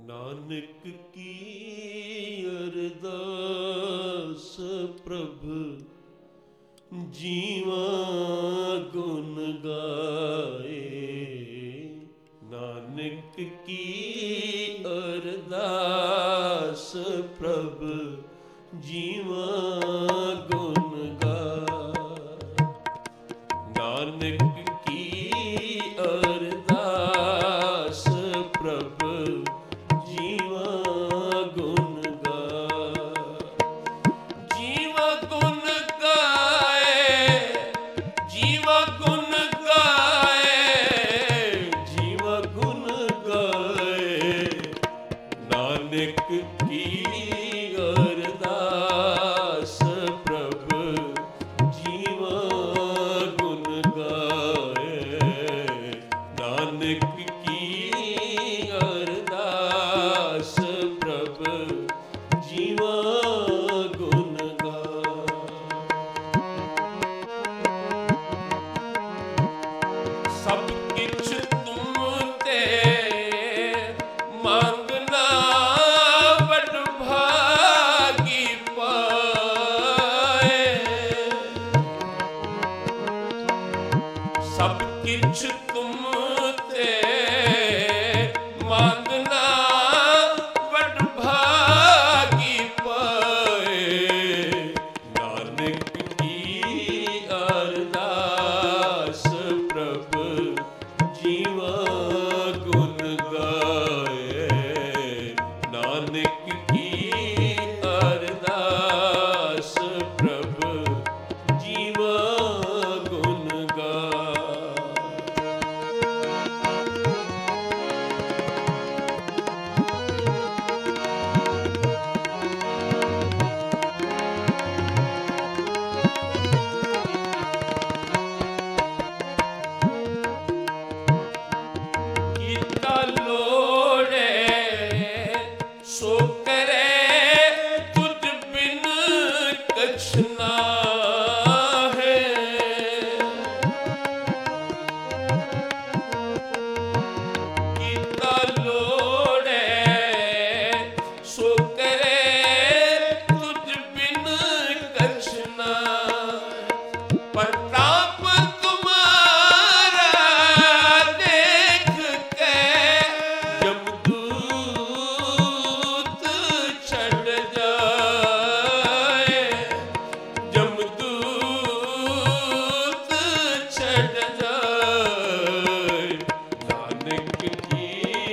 ਨਾਨਕ ਕੀ ਅਰਦਾਸ ਪ੍ਰਭ ਜੀਵਾ ਗੁਣ ਗਾਏ। ਨਾਨਕ ਕੀ ਅਰਦਾਸ ਪ੍ਰਭ ਜੀਵਾ ਗੁਣ ਗਾਏ। ਨਾਨਕ ਕੀ ਅਰਦਾਸ ਪ੍ਰਭ ਜੀਵਾ ਗੁਣ ਗਾਏ। ਜੀਵਾ ਗੁਣ ਗਾਏ, ਜੀਵਾ ਗੁਣ ਗਾਏ, ਜੀਵਾ ਗੁਣ ਗਾਏ। ਨਾਨਕ ਕੀ ਅਰਦਾਸ ਪ੍ਰਭ ਜੀਵਾ ਗੁਣ ਗਾਏ। ਨਾਨਕ ਕੀ ਅਰਦਾਸ ਪ੍ਰਭ ਜੀਵਾ ਗੁਣ ਗਾਏ। ਸਭ ਕਿਛ ਤੁਮ ਤੇ ਮੰਗਣਾ ਵਡ ਭਾਗੀ ਪਾਏ। ਸਭ ਕਿਛ ਤੁਮ ਤੇ ਮੰਗਣਾ ਵਡ ਭਾਗੀ ਪਾਏ। ਨਾਨਕ ਕੀ ਅਰਦਾਸ ਪ੍ਰਭ ਜੀਵਾ ਗੁਣ ਗਾਏ। ਨਾਨਕ ਕੀ ਅਰਦਾਸ ਪ੍ਰਭ ਜੀਵਾ ਗੁਣ ਕੀਤਾ ਲੋੜੇ ਸੋ ਕਰੇ ਤੁਝ ਬਿਨ ਕਛ ਨਾਹੀ। ਕੀਤਾ ਲੋੜੇ ਸੋ ਕਰੇ ਤੁਝ ਬਿਨ ਕਛ ਨਾਹੀ। ਪ੍ਰਤਾਪ ਤੁਮਾਰਾ ਦੇਖ ਕੇ ਜਮਦੂਤ ਛੱਡ ਜਾਏ। ਜਮਦੂਤ ਛੱਡ ਜਾਏ। ਨਾਨਕ ਕੀ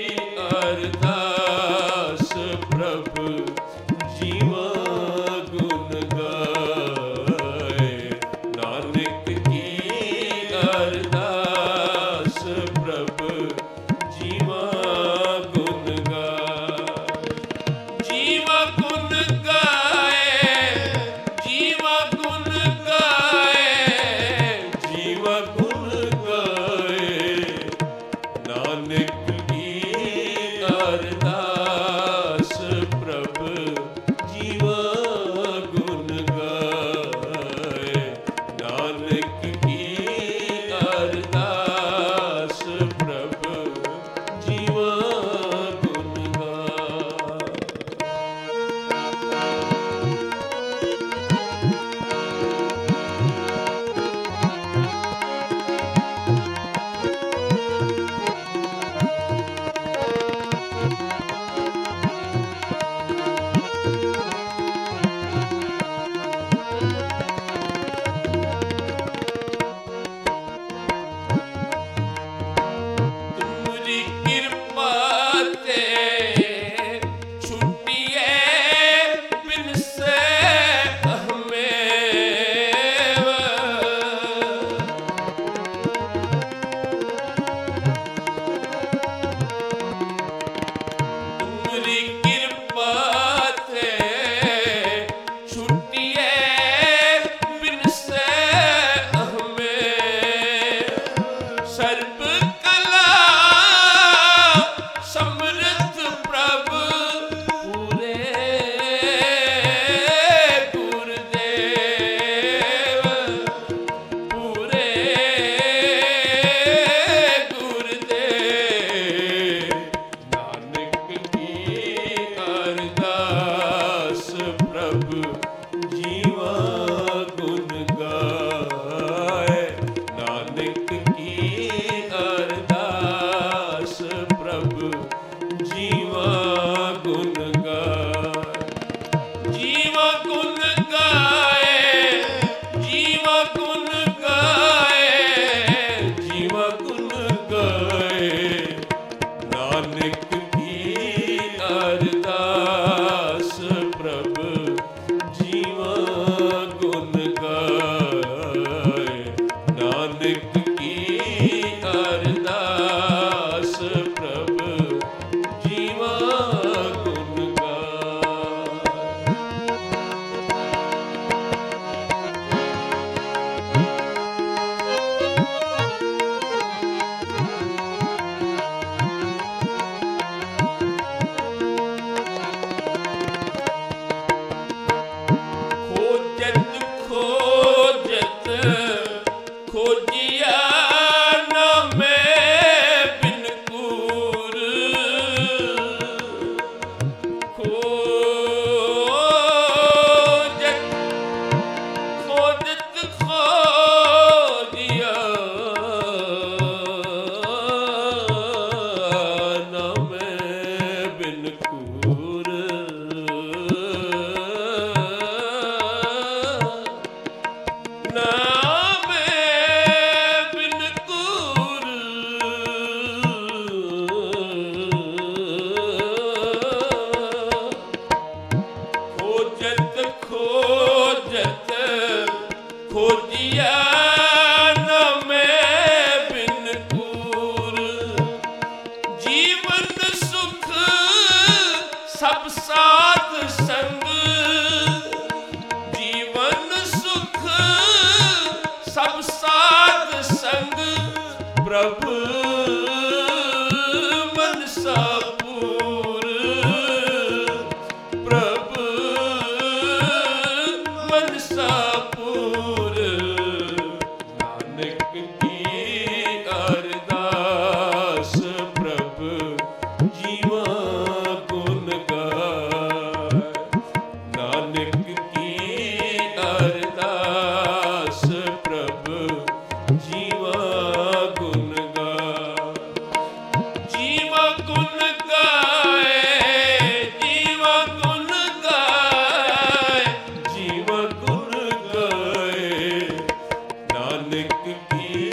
ਅਰਦਾਸ ਪ੍ਰਭ ਜੀਵਾ ਗੁਣ ਗਾਏ। ਨਾਨਕ ਕੀ ਅਰਦਾਸ ਪ੍ਰਭ ਜੀਵਾ ਗੁਣ ਗਾਏ। ਜੀਵਾ ਗੁਣ ਗਾਏ, ਜੀਵਾ ਗੁਣ ਗਾਏ, ਜੀਵਾ ਗੁਣ ਗਾਏ। ਨਾਨਕ ਕੀ ਅਰਦਾਸ ਪ੍ਰਭ ਜੀਵਾ ਗੁਣ ਗਾਏ। ਜੀਵਾ ਗੁਣ ਗਾਏ, ਜੀਵਾ ਗੁਣ ਗਾਏ, ਜੀਵਾ ਗੁਣ ਗਾਏ। ਨਾਨਕ ਕੀ ਅਰਦਾਸ ਪ੍ਰਭ ਜੀਵਾ ਗੁਣ ਗਾਏ। ਨਾਨਕ ਕੀ ਅਰਦਾਸ ਪ੍ਰਭ ਜੀਵਾ ਗੁਣ ਗਾਏ। ਖੋਜਤ ਖੋਜਤ ਖੋਜਿਆ ਨਾ ਮੈਂ ਬਿਨ ਕੂਰ। ਖੋਜਤ ਖੋਜਤ ਖੋਜਿਆ ਨਾ ਮੈਂ ਬਿਨ ਕੂਰ। ਨਾ ਮੈਂ ਬਿਨ ਕੂਰ। ਖੋਜਤ ਖੋਜਤ ਖੋਜਿਆ ਨਾ ਮੈਂ ਬਿਨ ਕੂਰ। ਜੀਵਨ ਸੁਖ ਸਭ ਸਾਧ ਸੰਗ। ਜੀਵਨ ਸੁਖ ਸਭ ਸਾਧ ਸੰਗ। ਪ੍ਰਭ ਮਨਸਾ ਪੂਰ। ਪ੍ਰਭ ਮਨਸਾ ਪੂਰ। ਨਾਨਕ ਕੀ ਅਰਦਾਸ ਪ੍ਰਭ ਜੀਵਾ ਗੁਣ ਗਾਏ। ਨਾਨਕ ਕੀ ਅਰਦਾਸ ਪ੍ਰਭ ਜੀਵਾ ਗੁਣ ਗਾਏ। ਜੀਵਾ ਗੁਣ ਗਾਏ, ਜੀਵਾ ਗੁਣ ਗਾਏ, ਜੀਵਾ ਗੁਣ ਗਾਏ। ਨਾਨਕ ਕੀ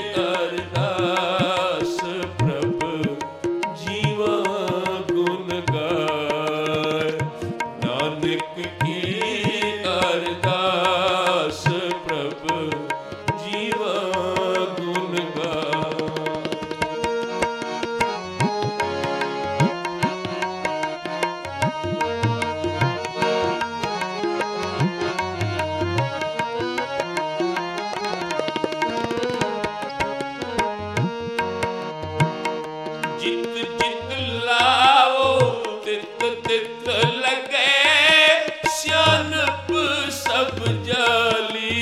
ਅਰਦਾਸ ਪ੍ਰਭ ਜੀਵਾ ਗੁਣ ਗਾਏ। ਨਾਨਕ ਕੀ ਅਰਦਾਸ ਪ੍ਰਭ ਜੀਵਾ ਗੁਣ ਗਾਏ। ਜਿਤ ਜਿਤ ਲਾਓ ਤਿਤ ਤਿਤ ਲਗੇ। ਸਿਆਣਪ ਸਭ ਜਾਲੀ।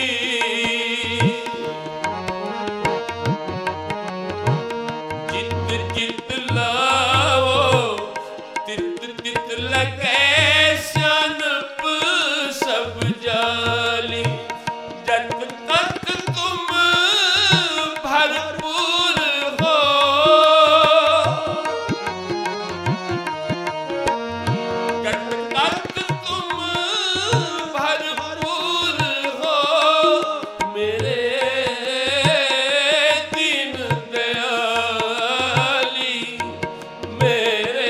ਜਿਤ ਜਿਤ ਲਾਓ ਤਿਤ ਤਿਤ ਲਗੇ। ਸਿਆਣਪ ਸਭ ਜਾਲੀ। ਜਤ ਤਕ ਤੁਮ ਭਰਪੂਰ ਹੋ। ਜਤ ਤਕ ਤੁਮ ਭਰਪੂਰ ਹੋ। ਮੇਰੇ ਦੀਨ ਦਿਆਲੀ। ਮੇਰੇ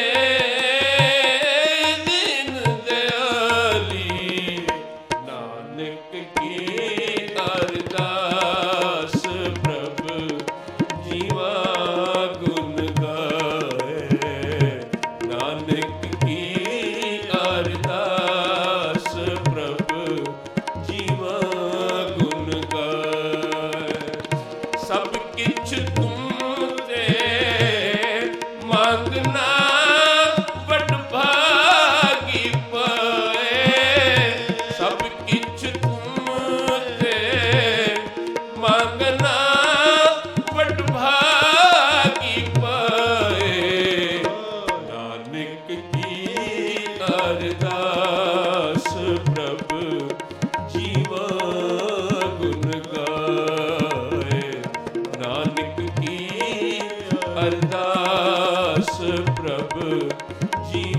ਦੀਨ ਦਿਆਲੀ। ਨਾਨਕ ਕੀ ਅਰਦਾਸ ਪ੍ਰਭ ਜੀਵਾ ਗੁਣ ਗਾਏ। ਨਾਨਕ ਕੀ ਅਰਦਾਸ ਪ੍ਰਭ ਜੀਵਾ ਗੁਣ ਗਾਏ। ਸਭ ਕਿਛ ਤੁਮ ਤੇ ਮੰਗਣਾ ਵਡ ਭਾਗੀ ਪਾਏ। ਸਭ ਕਿਛ ਤੁਮ ਤੇ ਮੰਗਣਾ ਵਡ ਭਾਗੀ ਪਾਏ। ਨਾਨਕ ਕੀ ਅਰਦਾਸ ਪ੍ਰਭ ਜੀਵਾ ਗੁਣ ਗਾਏ। ਨਾਨਕ ਕੀ ਅਰਦਾਸ ਜਸ ਪ੍ਰਭ ਜੀਵਾ